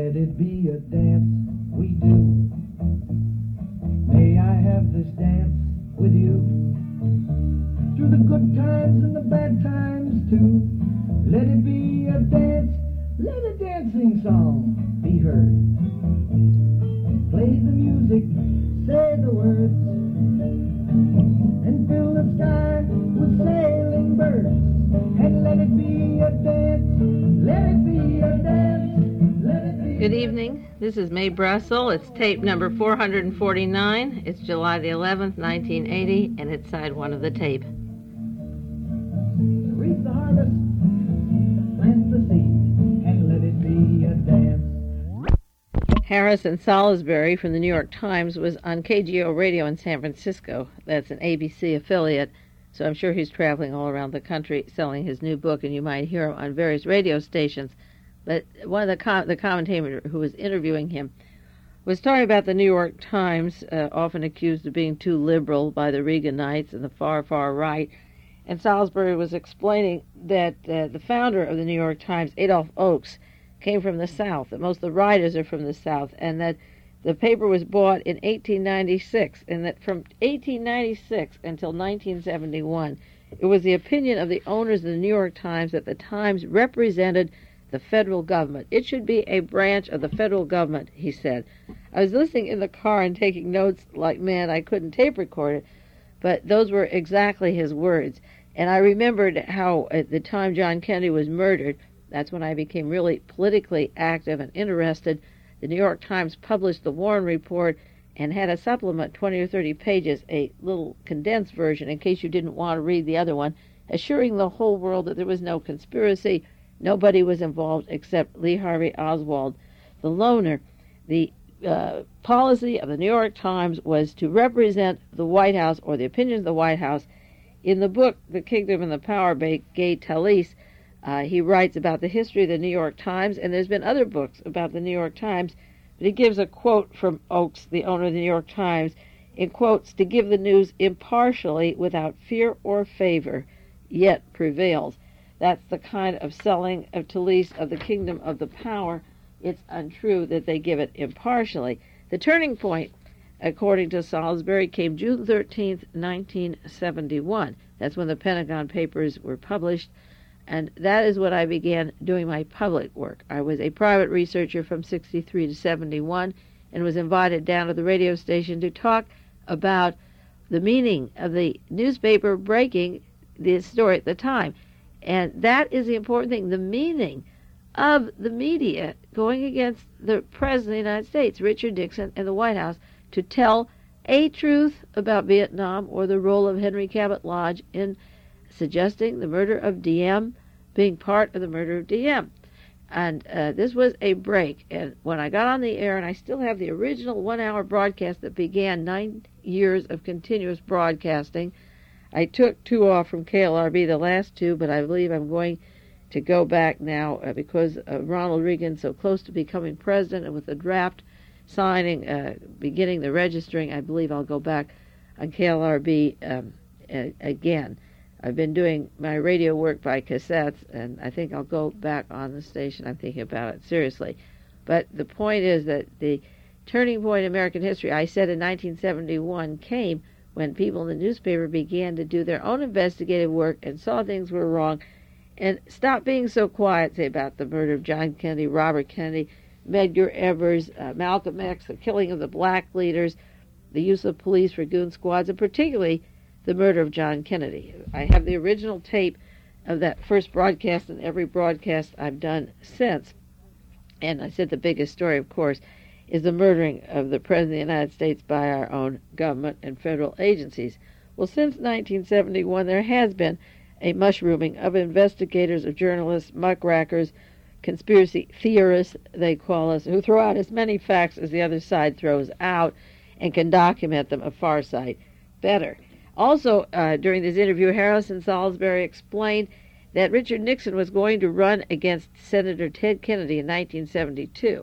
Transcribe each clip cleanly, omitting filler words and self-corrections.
Let it be a dance we do. May I have this dance with you? Through the good times and the bad times too. Let it be a dance, let a dancing song be heard. Play the music, say the words, and fill the sky with sailing birds. And let it be a dance, let it be a dance, let it be. Good evening. This is Mae Brussel. It's tape number 449. It's July the 11th, 1980, and it's side one of the tape. Reap the harvest, plant the seed, and let it be a dance. Harrison Salisbury from the New York Times was on KGO Radio in San Francisco. That's an ABC affiliate, so I'm sure he's traveling all around the country selling his new book, and you might hear him on various radio stations. But one of the commentator who was interviewing him was talking about the New York Times, often accused of being too liberal by the Reaganites and the far, far right. And Salisbury was explaining that the founder of the New York Times, Adolph Oakes, came from the South, that most of the writers are from the South, and that the paper was bought in 1896, and that from 1896 until 1971, it was the opinion of the owners of the New York Times that the Times represented the federal government. It should be a branch of the federal government, he said. I was listening in the car and taking notes like, man, I couldn't tape record it, but those were exactly his words. And I remembered how at the time John Kennedy was murdered, that's when I became really politically active and interested. The New York Times published the Warren Report and had a supplement, 20 or 30 pages, a little condensed version in case you didn't want to read the other one, assuring the whole world that there was no conspiracy, nobody was involved except Lee Harvey Oswald, the loner. The policy of the New York Times was to represent the White House, or the opinions of the White House. In the book, The Kingdom and the Power by Gay Talese, he writes about the history of the New York Times, and there's been other books about the New York Times, but he gives a quote from Oakes, the owner of the New York Times, in quotes, to give the news impartially without fear or favor, yet prevails. That's the kind of selling of Talese of the Kingdom of the Power. It's untrue that they give it impartially. The turning point, according to Salisbury, came June 13th, 1971. That's when the Pentagon Papers were published, and that is when I began doing my public work. I was a private researcher from 63 to 71 and was invited down to the radio station to talk about the meaning of the newspaper breaking the story at the time. And that is the important thing, the meaning of the media going against the President of the United States, Richard Nixon, and the White House to tell a truth about Vietnam or the role of Henry Cabot Lodge in suggesting the murder of Diem being part of the murder of Diem. And this was a break. And when I got on the air, and I still have the original 1-hour broadcast that began 9 years of continuous broadcasting, I took 2 off from KLRB, the last 2, but I believe I'm going to go back now because Ronald Reagan so close to becoming president, and with the draft signing, beginning the registering, I believe I'll go back on KLRB again. I've been doing my radio work by cassettes, and I think I'll go back on the station. I'm thinking about it seriously. But the point is that the turning point in American history, I said in 1971, came when people in the newspaper began to do their own investigative work and saw things were wrong and stopped being so quiet, say, about the murder of John Kennedy, Robert Kennedy, Medgar Evers, Malcolm X, the killing of the black leaders, the use of police for goon squads, and particularly the murder of John Kennedy. I have the original tape of that first broadcast and every broadcast I've done since. And I said the biggest story, of course, is the murdering of the President of the United States by our own government and federal agencies. Well, since 1971, there has been a mushrooming of investigators, of journalists, muckrackers, conspiracy theorists, they call us, who throw out as many facts as the other side throws out and can document them a far sight better. Also, during this interview, Harrison Salisbury explained that Richard Nixon was going to run against Senator Ted Kennedy in 1972.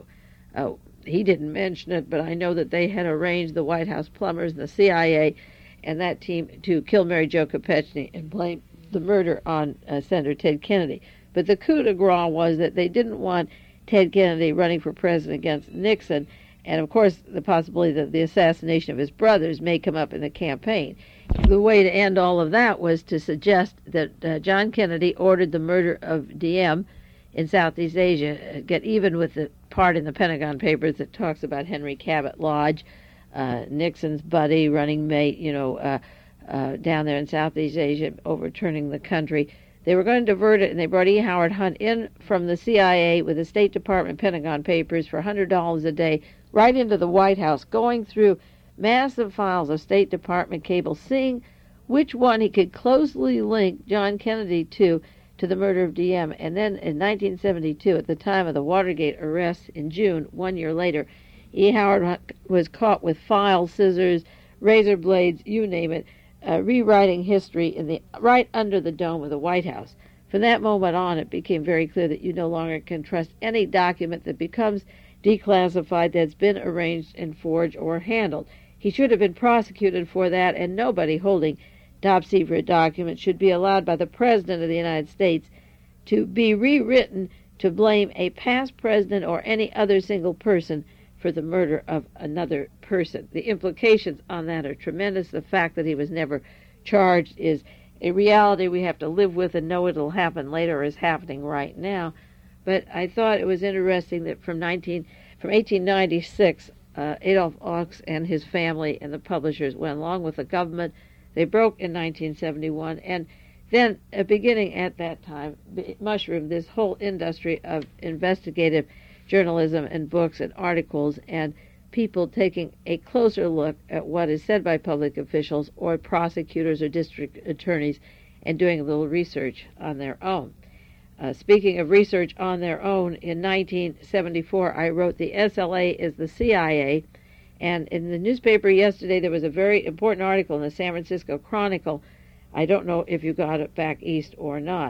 He didn't mention it, but I know that they had arranged the White House plumbers and the CIA and that team to kill Mary Jo Kopechne and blame the murder on Senator Ted Kennedy. But the coup de grace was that they didn't want Ted Kennedy running for president against Nixon, and of course the possibility that the assassination of his brothers may come up in the campaign. The way to end all of that was to suggest that John Kennedy ordered the murder of Diem in Southeast Asia, get even with the part in the Pentagon Papers that talks about Henry Cabot Lodge, Nixon's buddy, running mate, down there in Southeast Asia, overturning the country. They were going to divert it, and they brought E. Howard Hunt in from the CIA with the State Department Pentagon Papers for $100 a day right into the White House, going through massive files of State Department cables, seeing which one he could closely link John Kennedy to the murder of Diem. And then in 1972, at the time of the Watergate arrests in June, 1 year later, E. Howard Hunt was caught with files, scissors, razor blades, you name it, rewriting history right under the dome of the White House. From that moment on, it became very clear that you no longer can trust any document that becomes declassified that's been arranged and forged or handled. He should have been prosecuted for that, and nobody holding top-secret documents should be allowed by the President of the United States to be rewritten to blame a past president or any other single person for the murder of another person. The implications on that are tremendous. The fact that he was never charged is a reality we have to live with and know it'll happen later, or is happening right now. But I thought it was interesting that from 1896, Adolph Ochs and his family and the publishers went along with the government. They broke in 1971, and then beginning at that time, mushroomed this whole industry of investigative journalism and books and articles, and people taking a closer look at what is said by public officials or prosecutors or district attorneys and doing a little research on their own. Speaking of research on their own, in 1974 I wrote The SLA is the CIA, and in the newspaper yesterday there was a very important article in the San Francisco Chronicle. I don't know if you got it back east or not.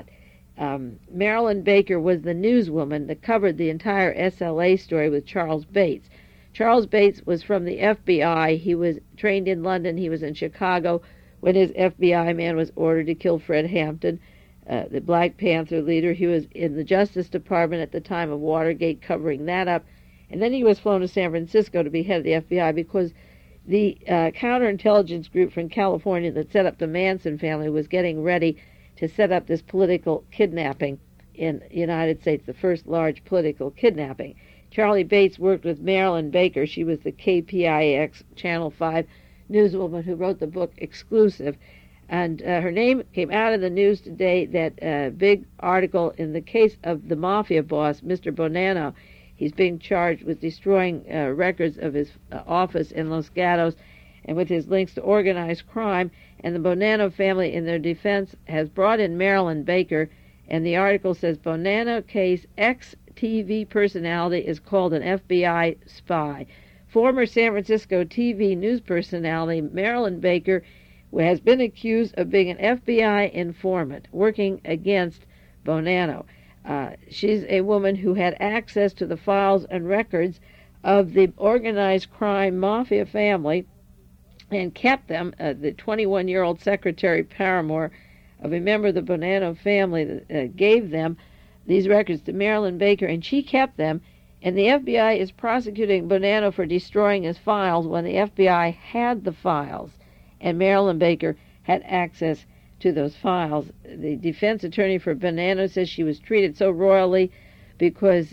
Marilyn Baker was the newswoman that covered the entire SLA story with Charles Bates. Charles Bates was from the FBI. He was trained in London. He was in Chicago when his FBI man was ordered to kill Fred Hampton, the Black Panther leader. He was in the Justice Department at the time of Watergate, covering that up. And then he was flown to San Francisco to be head of the FBI because the counterintelligence group from California that set up the Manson family was getting ready to set up this political kidnapping in the United States, the first large political kidnapping. Charlie Bates worked with Marilyn Baker. She was the KPIX Channel 5 newswoman who wrote the book Exclusive. And her name came out in the news today, that big article in the case of the mafia boss, Mr. Bonanno. He's being charged with destroying records of his office in Los Gatos and with his links to organized crime. And the Bonanno family, in their defense, has brought in Marilyn Baker. And the article says, Bonanno case, ex-TV personality is called an FBI spy. Former San Francisco TV news personality Marilyn Baker has been accused of being an FBI informant working against Bonanno. She's a woman who had access to the files and records of the organized crime mafia family and kept them. The 21-year-old Secretary Paramore of a member of the Bonanno family gave them these records to Marilyn Baker, and she kept them. And the FBI is prosecuting Bonanno for destroying his files when the FBI had the files, and Marilyn Baker had access to those files. The defense attorney for Bonanno says she was treated so royally because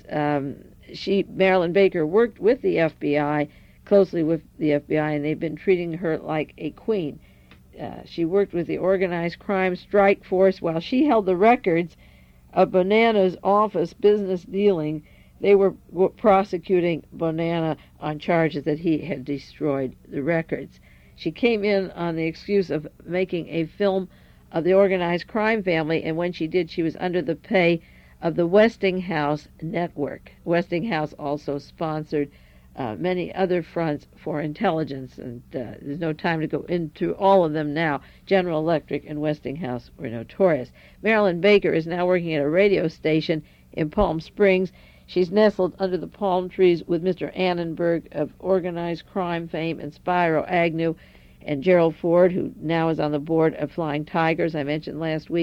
Marilyn Baker worked with the FBI, closely with the FBI, and they've been treating her like a queen. She worked with the organized crime strike force while she held the records of Bonanno's office business dealing. They were prosecuting Bonanno on charges that he had destroyed the records. She came in on the excuse of making a film of the organized crime family, and when she did, she was under the pay of the Westinghouse network. Westinghouse also sponsored many other fronts for intelligence, and there's no time to go into all of them now. General Electric and Westinghouse were notorious. Marilyn Baker is now working at a radio station in Palm Springs. She's nestled under the palm trees with Mr. Annenberg of organized crime fame, and Spyro Agnew, and Gerald Ford, who now is on the board of Flying Tigers, I mentioned last week.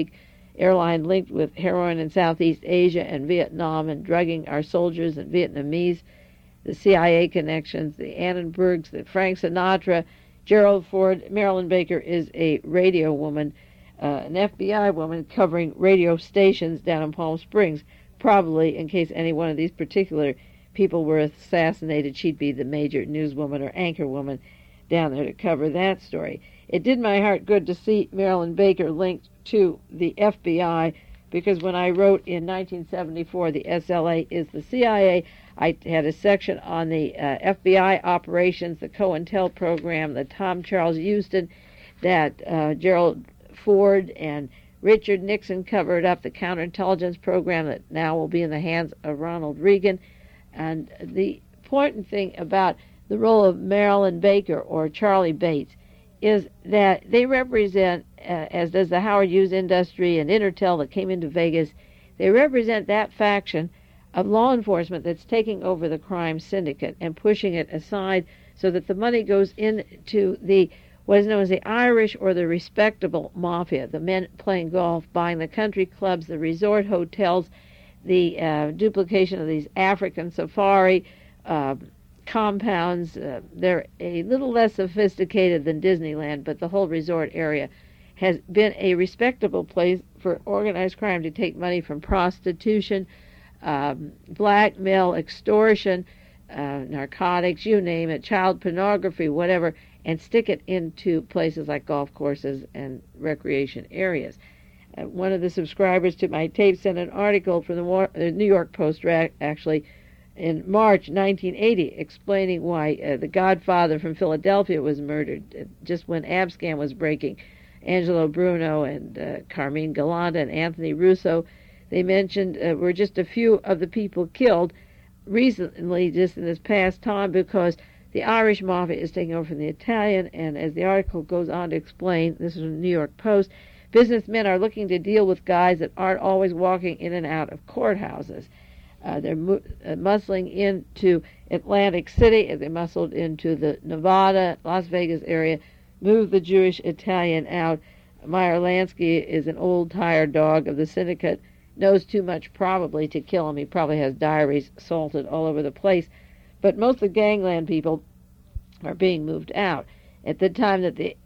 airline linked with heroin in Southeast Asia and Vietnam and drugging our soldiers and Vietnamese, the CIA connections, the Annenbergs, the Frank Sinatra, Gerald Ford. Marilyn Baker is a radio woman, an FBI woman covering radio stations down in Palm Springs. Probably, in case any one of these particular people were assassinated, she'd be the major newswoman or anchor woman down there to cover that story. It did my heart good to see Marilyn Baker linked to the FBI, because when I wrote in 1974, the SLA is the CIA, I had a section on the FBI operations, the COINTEL program, the Tom Charles Houston, that Gerald Ford and Richard Nixon covered up, the counterintelligence program that now will be in the hands of Ronald Reagan. And the important thing about the role of Marilyn Baker or Charlie Bates is that they represent, as does the Howard Hughes industry and Intertel that came into Vegas, they represent that faction of law enforcement that's taking over the crime syndicate and pushing it aside so that the money goes into the what is known as the Irish or the respectable mafia, the men playing golf, buying the country clubs, the resort hotels, the duplication of these African safari compounds. They're a little less sophisticated than Disneyland, but the whole resort area has been a respectable place for organized crime to take money from prostitution, blackmail, extortion, narcotics, you name it, child pornography, whatever, and stick it into places like golf courses and recreation areas. One of the subscribers to my tape sent an article from the New York Post, actually, in March 1980, explaining why the Godfather from Philadelphia was murdered just when Abscam was breaking. Angelo Bruno and Carmine Galante and Anthony Russo, they mentioned, were just a few of the people killed recently, just in this past time, because the Irish mafia is taking over from the Italian, and as the article goes on to explain, this is from the New York Post, businessmen are looking to deal with guys that aren't always walking in and out of courthouses. They're muscling into Atlantic City, as they muscled into the Nevada, Las Vegas area, moved the Jewish Italian out. Meyer Lansky is an old, tired dog of the syndicate, knows too much probably to kill him. He probably has diaries salted all over the place. But most of the gangland people are being moved out. At the time that the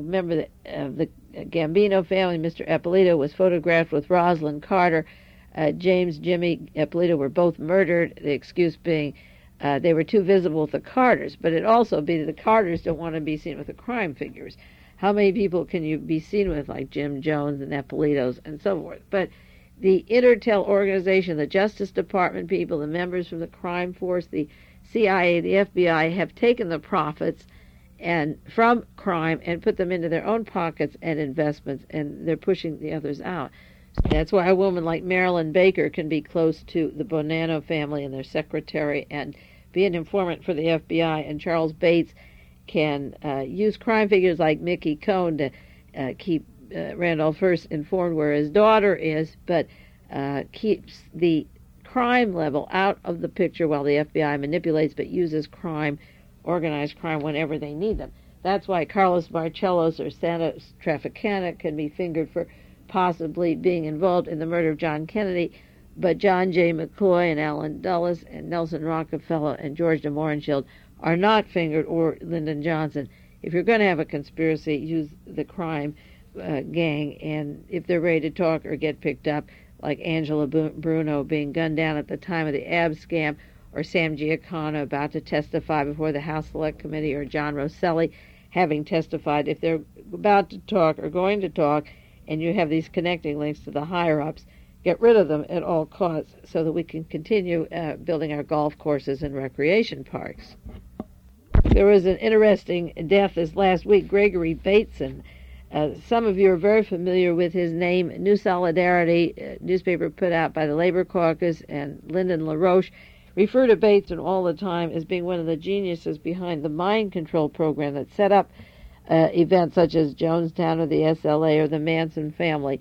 Gambino family, Mr. Eppolito, was photographed with Rosalind Carter, James, Jimmy Eppolito were both murdered, the excuse being they were too visible with the Carters. But it also be that the Carters don't want to be seen with the crime figures. How many people can you be seen with, like Jim Jones and Eppolitos and so forth? But the Intertel organization, the Justice Department people, the members from the crime force, the CIA, the FBI, have taken the profits and from crime and put them into their own pockets and investments, and they're pushing the others out. That's why a woman like Marilyn Baker can be close to the Bonanno family and their secretary and be an informant for the FBI, and Charles Bates can use crime figures like Mickey Cohn to keep Randolph Hearst informed where his daughter is, but keeps the crime level out of the picture while the FBI manipulates but uses crime, organized crime, whenever they need them. That's why Carlos Marcellos or Santos Traficanta can be fingered for possibly being involved in the murder of John Kennedy, but John J. McCloy and Allen Dulles and Nelson Rockefeller and George de Mohrenschildt are not fingered, or Lyndon Johnson. If you're going to have a conspiracy, use the crime gang, and if they're ready to talk or get picked up, like Angela Bruno being gunned down at the time of the Ab scam, or Sam Giancana about to testify before the House Select Committee, or John Rosselli having testified, if they're about to talk or going to talk, and you have these connecting links to the higher-ups, get rid of them at all costs so that we can continue building our golf courses and recreation parks. There was an interesting death this last week, Gregory Bateson. Some of you are very familiar with his name. New Solidarity, newspaper put out by the Labor Caucus, and Lyndon LaRoche refer to Bateson all the time as being one of the geniuses behind the mind control program that set up events such as Jonestown or the SLA or the Manson family.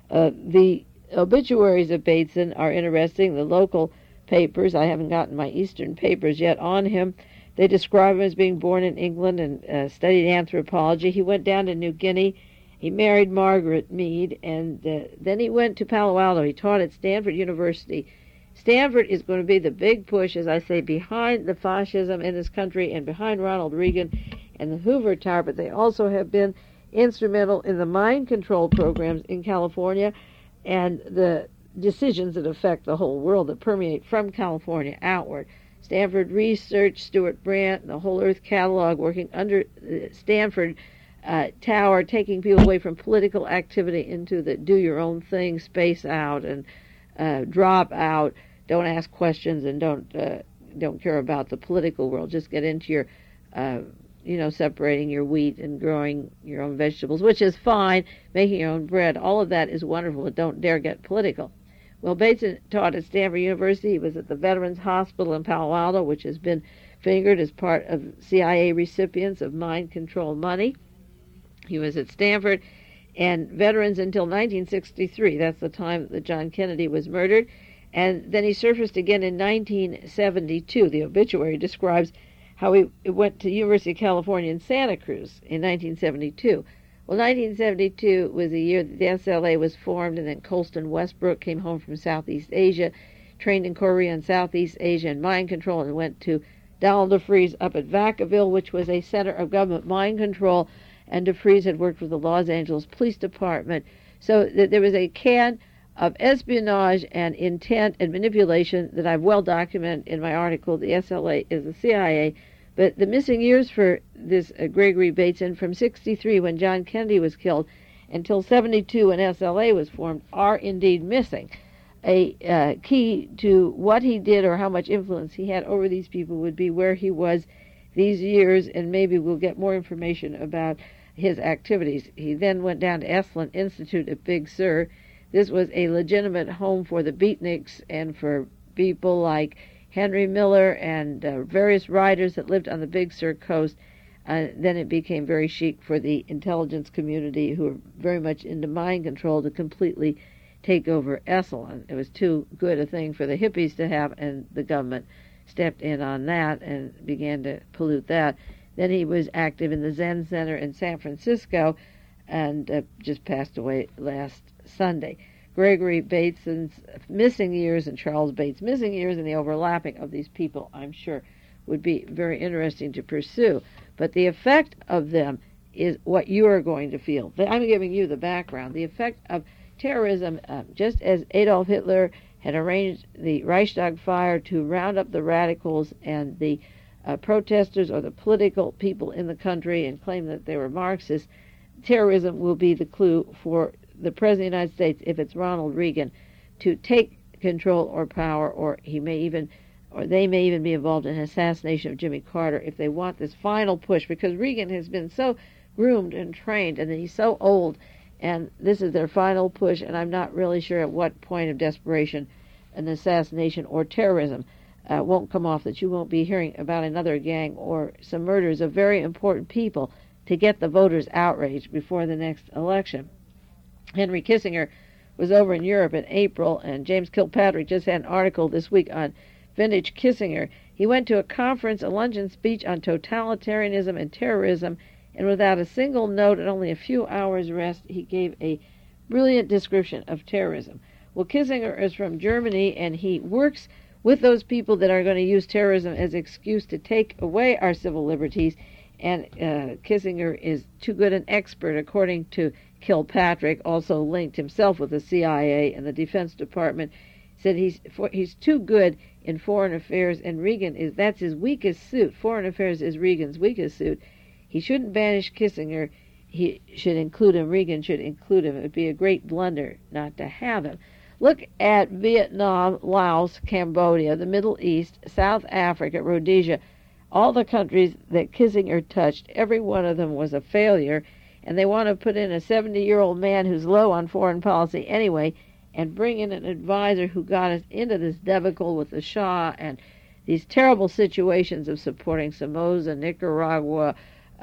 The obituaries of Bateson are interesting. The local papers, I haven't gotten my Eastern papers yet on him, they describe him as being born in England and studied anthropology. He went down to New Guinea. He married Margaret Mead, and then he went to Palo Alto. He taught at Stanford University. Stanford is going to be the big push, as I say, behind the fascism in this country and behind Ronald Reagan and the Hoover Tower, but they also have been instrumental in the mind control programs in California and the decisions that affect the whole world that permeate from California outward. Stanford Research, Stuart Brandt, the Whole Earth Catalog, working under the Stanford Tower, taking people away from political activity into the do your own thing, space out and drop out, don't ask questions, and don't care about the political world. Just get into your separating your wheat and growing your own vegetables, which is fine, making your own bread. All of that is wonderful, but don't dare get political. Well, Bateson taught at Stanford University. He was at the Veterans Hospital in Palo Alto, which has been fingered as part of CIA recipients of mind control money. He was at Stanford and veterans until 1963. That's the time that John Kennedy was murdered. And then he surfaced again in 1972. The obituary describes how he went to University of California in Santa Cruz in 1972. Well, 1972 was the year that the SLA was formed, and then Colston Westbrook came home from Southeast Asia, trained in Korea and Southeast Asia in mind control, and went to Donald DeFreeze up at Vacaville, which was a center of government mind control, and DeFreeze had worked with the Los Angeles Police Department. So there was a can of espionage and intent and manipulation that I've well documented in my article, The SLA is the CIA. But the missing years for this Gregory Bateson, from 63 when John Kennedy was killed until 72 when SLA was formed, are indeed missing. A key to what he did or how much influence he had over these people would be where he was these years, and maybe we'll get more information about his activities. He then went down to Esalen Institute at Big Sur. This was a legitimate home for the beatniks and for people like Henry Miller and various writers that lived on the Big Sur coast. Then it became very chic for the intelligence community, who were very much into mind control, to completely take over Esalen. It was too good a thing for the hippies to have, and the government stepped in on that and began to pollute that. Then he was active in the Zen Center in San Francisco and just passed away last Sunday. Gregory Bateson's missing years and Charles Bates' missing years and the overlapping of these people, I'm sure, would be very interesting to pursue. But the effect of them is what you are going to feel. I'm giving you the background. The effect of terrorism, just as Adolf Hitler had arranged the Reichstag fire to round up the radicals and the protesters or the political people in the country and claim that they were Marxists, terrorism will be the clue for the President of the United States, if it's Ronald Reagan, to take control or power, or they may even be involved in an assassination of Jimmy Carter if they want this final push, because Reagan has been so groomed and trained, and he's so old, and this is their final push, and I'm not really sure at what point of desperation an assassination or terrorism won't come off, that you won't be hearing about another gang or some murders of very important people to get the voters outraged before the next election. Henry Kissinger was over in Europe in April, and James Kilpatrick just had an article this week on vintage Kissinger. He went to a conference, a luncheon speech on totalitarianism and terrorism, and without a single note and only a few hours rest, he gave a brilliant description of terrorism. Well, Kissinger is from Germany, and he works with those people that are going to use terrorism as an excuse to take away our civil liberties, and Kissinger is too good an expert, according to Kilpatrick, also linked himself with the CIA and the Defense Department, said he's too good in foreign affairs, and that's his weakest suit. Foreign affairs is Reagan's weakest suit. He shouldn't banish Kissinger. He should include him. Reagan should include him. It would be a great blunder not to have him. Look at Vietnam, Laos, Cambodia, the Middle East, South Africa, Rhodesia, all the countries that Kissinger touched. Every one of them was a failure, and they want to put in a 70-year-old man who's low on foreign policy anyway, and bring in an advisor who got us into this debacle with the Shah and these terrible situations of supporting Somoza, Nicaragua,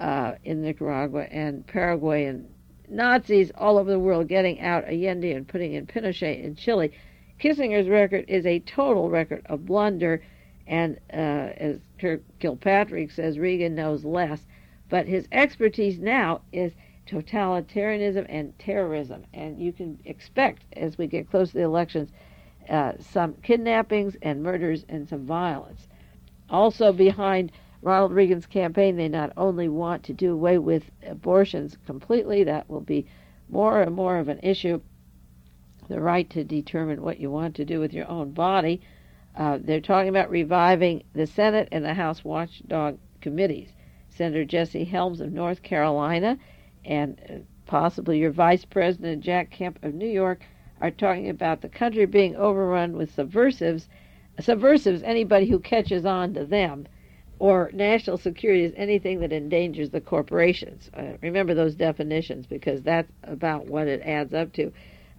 and Paraguay, and Nazis all over the world getting out Allende and putting in Pinochet in Chile. Kissinger's record is a total record of blunder, and as Kirk Kilpatrick says, Reagan knows less. But his expertise now is totalitarianism and terrorism. And you can expect, as we get close to the elections, some kidnappings and murders and some violence. Also behind Ronald Reagan's campaign, they not only want to do away with abortions completely, that will be more and more of an issue, the right to determine what you want to do with your own body. They're talking about reviving the Senate and the House watchdog committees. Senator Jesse Helms of North Carolina and possibly your Vice President Jack Kemp of New York are talking about the country being overrun with subversives. Subversives, anybody who catches on to them, or national security is anything that endangers the corporations. Remember those definitions, because that's about what it adds up to.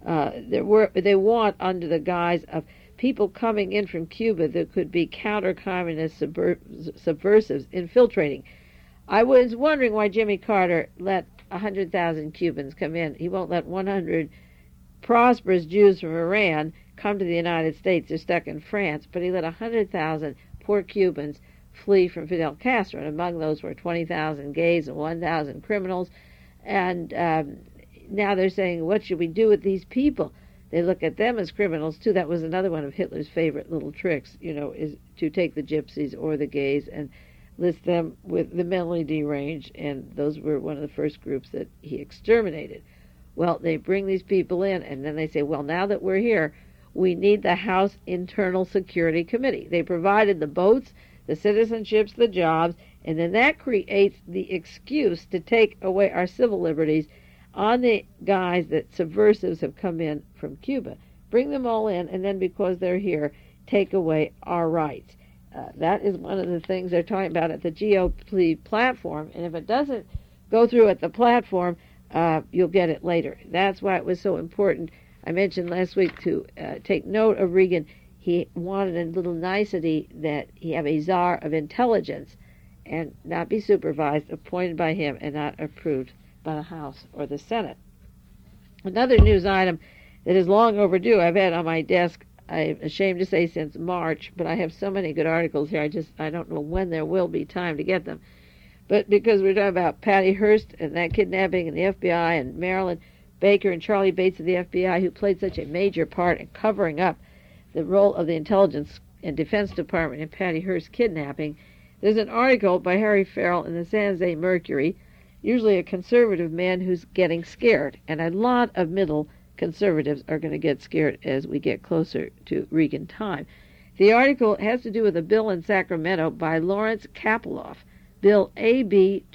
They want, under the guise of people coming in from Cuba that could be counter-communist subversives infiltrating. I was wondering why Jimmy Carter let 100,000 Cubans come in. He won't let 100 prosperous Jews from Iran come to the United States. They're stuck in France, but he let 100,000 poor Cubans flee from Fidel Castro, and among those were 20,000 gays and 1,000 criminals. And now they're saying, what should we do with these people? They look at them as criminals, too. That was another one of Hitler's favorite little tricks, is to take the gypsies or the gays and list them with the mentally deranged, and those were one of the first groups that he exterminated. Well, they bring these people in, and then they say, well, now that we're here, we need the House Internal Security Committee. They provided the boats, the citizenships, the jobs, and then that creates the excuse to take away our civil liberties on the guys that subversives have come in from Cuba. Bring them all in, and then because they're here, take away our rights. That is one of the things they're talking about at the GOP platform, and if it doesn't go through at the platform, you'll get it later. That's why it was so important. I mentioned last week to take note of Reagan. He wanted a little nicety that he have a czar of intelligence and not be supervised, appointed by him, and not approved by the House or the Senate. Another news item that is long overdue, I've had on my desk, I'm ashamed to say since March, but I have so many good articles here, I don't know when there will be time to get them. But because we're talking about Patty Hearst and that kidnapping and the FBI and Marilyn Baker and Charlie Bates of the FBI, who played such a major part in covering up the role of the Intelligence and Defense Department in Patty Hearst's kidnapping, there's an article by Harry Farrell in the San Jose Mercury, usually a conservative man who's getting scared, and a lot of middle conservatives are going to get scared as we get closer to Reagan time. The article has to do with a bill in Sacramento by Lawrence Kapeloff, Bill AB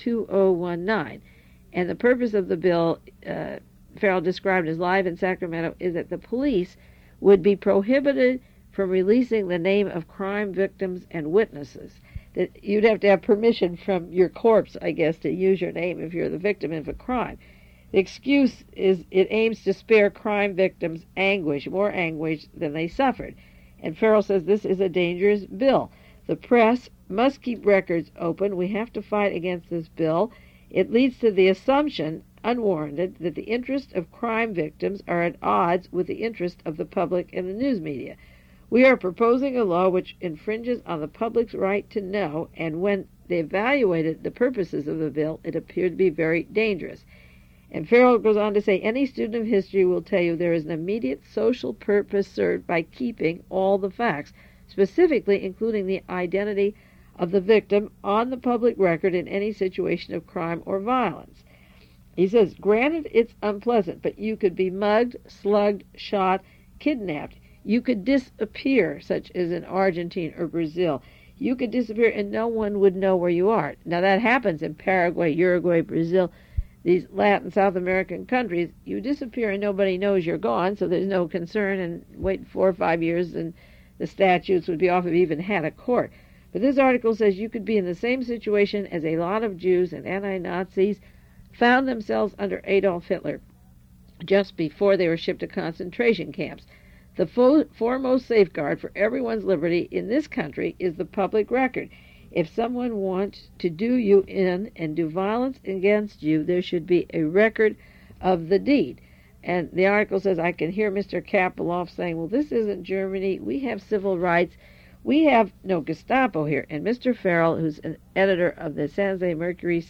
2019, and the purpose of the bill, Farrell described as live in Sacramento, is that the police would be prohibited from releasing the name of crime victims and witnesses. That you'd have to have permission from your corpse, I guess, to use your name if you're the victim of a crime. The excuse is it aims to spare crime victims anguish, more anguish than they suffered. And Farrell says this is a dangerous bill. The press must keep records open. We have to fight against this bill. It leads to the assumption, unwarranted, that the interests of crime victims are at odds with the interest of the public and the news media. We are proposing a law which infringes on the public's right to know, and when they evaluated the purposes of the bill, it appeared to be very dangerous. And Farrell goes on to say, any student of history will tell you there is an immediate social purpose served by keeping all the facts, specifically including the identity of the victim, on the public record in any situation of crime or violence. He says, granted it's unpleasant, but you could be mugged, slugged, shot, kidnapped. You could disappear, such as in Argentina or Brazil. You could disappear and no one would know where you are. Now that happens in Paraguay, Uruguay, Brazil, these Latin, South American countries. You disappear and nobody knows you're gone, so there's no concern, and wait 4 or 5 years and the statutes would be off if you even had a court. But this article says you could be in the same situation as a lot of Jews and anti-Nazis found themselves under Adolf Hitler just before they were shipped to concentration camps. The foremost safeguard for everyone's liberty in this country is the public record. If someone wants to do you in and do violence against you, there should be a record of the deed. And the article says, I can hear Mr. Kapeloff saying, well, this isn't Germany. We have civil rights. We have no Gestapo here. And Mr. Farrell, who's an editor of the San Jose Mercury, said,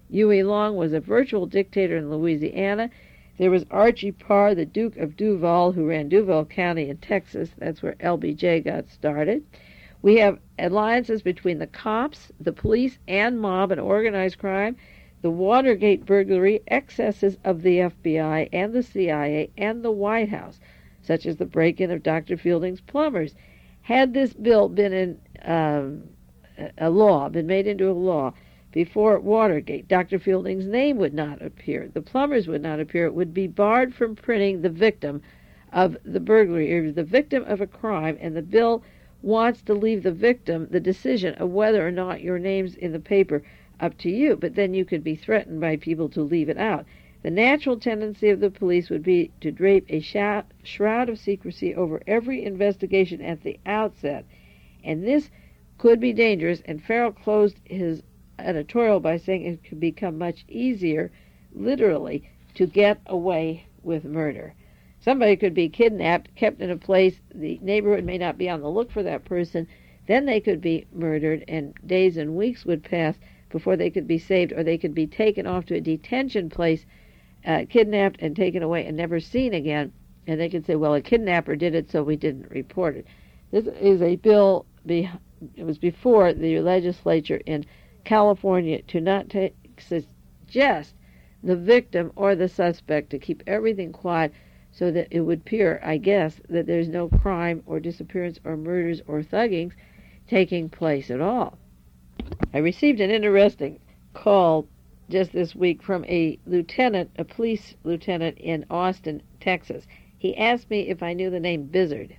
Huey Long was a virtual dictator in Louisiana. There was Archie Parr, the Duke of Duval, who ran Duval County in Texas. That's where LBJ got started. We have alliances between the cops, the police, and mob and organized crime, the Watergate burglary, excesses of the FBI and the CIA and the White House, such as the break-in of Dr. Fielding's plumbers. Had this bill been in been made into a law before Watergate, Dr. Fielding's name would not appear. The plumbers would not appear. It would be barred from printing the victim of the burglary or the victim of a crime, and the bill wants to leave the victim the decision of whether or not your name's in the paper up to you, but then you could be threatened by people to leave it out. The natural tendency of the police would be to drape a shroud of secrecy over every investigation at the outset, and this could be dangerous, and Farrell closed his editorial by saying it could become much easier, literally, to get away with murder. Somebody could be kidnapped, kept in a place, the neighborhood may not be on the look for that person, then they could be murdered, and days and weeks would pass before they could be saved, or they could be taken off to a detention place, kidnapped and taken away and never seen again, and they could say, well, a kidnapper did it, so we didn't report it. This is a bill, it was before the legislature in California to not suggest the victim or the suspect, to keep everything quiet so that it would appear, I guess, that there's no crime or disappearance or murders or thuggings taking place at all. I received an interesting call just this week from a police lieutenant in Austin, Texas. He asked me if I knew the name Bizzard,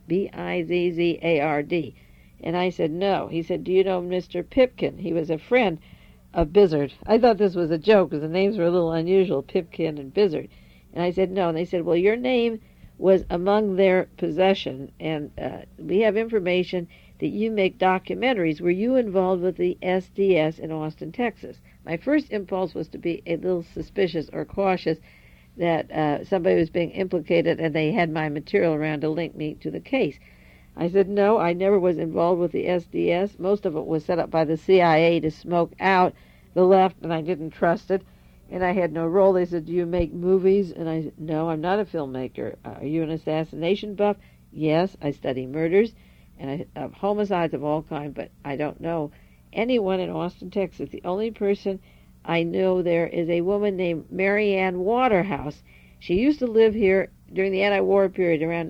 Bizzard, and I said no. He said, do you know Mr. Pipkin? He was a friend of Bizzard. I thought this was a joke because the names were a little unusual, Pipkin and Bizzard. And I said no, and they said, well, your name was among their possession, and we have information that you make documentaries. Were you involved with the SDS in Austin, Texas? My first impulse was to be a little suspicious or cautious that somebody was being implicated and they had my material around to link me to the case. I said, no, I never was involved with the SDS. Most of it was set up by the CIA to smoke out the left, and I didn't trust it, and I had no role. They said, do you make movies? And I said, no, I'm not a filmmaker. Are you an assassination buff? Yes, I study murders and homicides of all kinds, but I don't know anyone in Austin, Texas. The only person I know there is a woman named Mary Ann Waterhouse. She used to live here during the anti-war period, around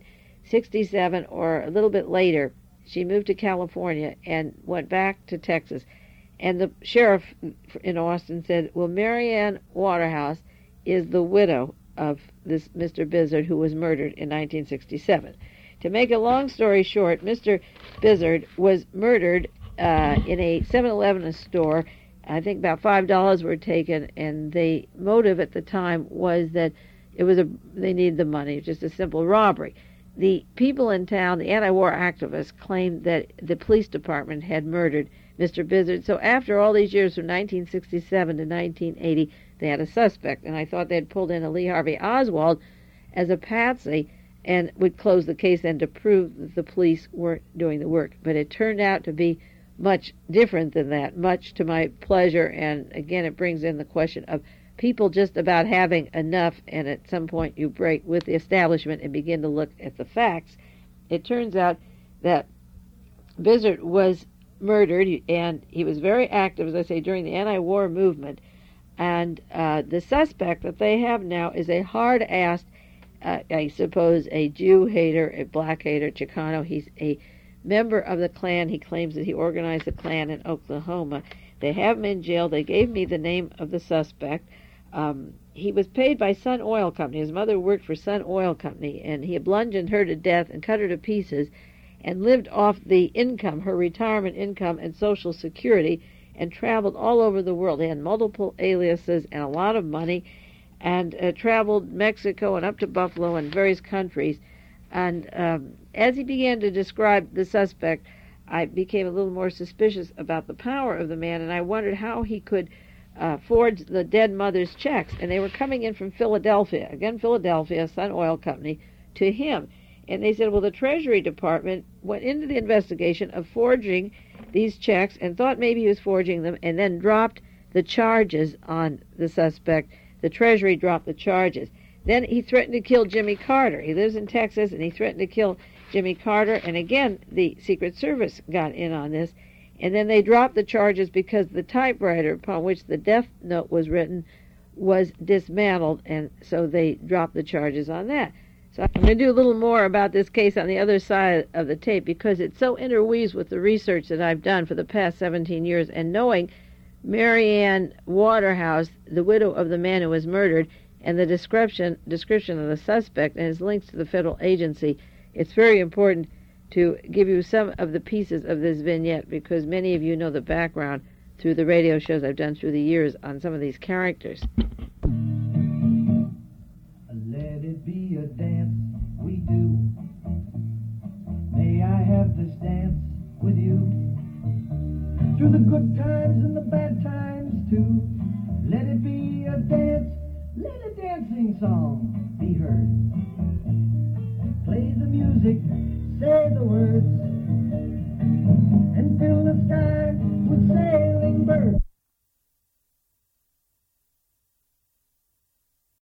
1967 or a little bit later. She moved to California and went back to Texas. And the sheriff in Austin said, well, Mary Ann Waterhouse is the widow of this Mr. Bizzard, who was murdered in 1967. To make a long story short, Mr. Bizzard was murdered in a 7-Eleven store. I think about $5 were taken, and the motive at the time was that they needed the money, just a simple robbery. The people in town, the anti-war activists, claimed that the police department had murdered Mr. Bizzard. So after all these years, from 1967 to 1980, they had a suspect, and I thought they had pulled in a Lee Harvey Oswald as a patsy and would close the case then to prove that the police weren't doing the work. But it turned out to be much different than that, much to my pleasure, and again it brings in the question of people just about having enough, and at some point you break with the establishment and begin to look at the facts. It turns out that Bizzard was murdered, and he was very active, as I say, during the anti-war movement, and the suspect that they have now is a hard-assed, I suppose, a Jew hater, a black hater, Chicano. He's a member of the Klan. He claims that he organized the Klan in Oklahoma. They have him in jail. They gave me the name of the suspect. He was paid by Sun Oil Company. His mother worked for Sun Oil Company, and he bludgeoned her to death and cut her to pieces and lived off the income, her retirement income and Social Security, and traveled all over the world. He had multiple aliases and a lot of money, and traveled Mexico and up to Buffalo and various countries. And as he began to describe the suspect, I became a little more suspicious about the power of the man, and I wondered how he could forge the dead mother's checks. And they were coming in from Philadelphia, again Philadelphia, Sun Oil Company, to him. And they said, well, the Treasury Department went into the investigation of forging these checks and thought maybe he was forging them, and then dropped the charges on the suspect. The Treasury dropped the charges. Then he threatened to kill Jimmy Carter. He lives in Texas, and he threatened to kill Jimmy Carter. And again, the Secret Service got in on this. And then they dropped the charges because the typewriter upon which the death note was written was dismantled, and so they dropped the charges on that. So I'm going to do a little more about this case on the other side of the tape because it so interweaves with the research that I've done for the past 17 years, and knowing Marianne Waterhouse, the widow of the man who was murdered, and the description of the suspect and his links to the federal agency, it's very important to give you some of the pieces of this vignette because many of you know the background through the radio shows I've done through the years on some of these characters. Let it be a dance we do. May I have this dance with you? Through the good times and the bad times too. Let it be a dance, let a dancing song be heard. Play the music, say the words.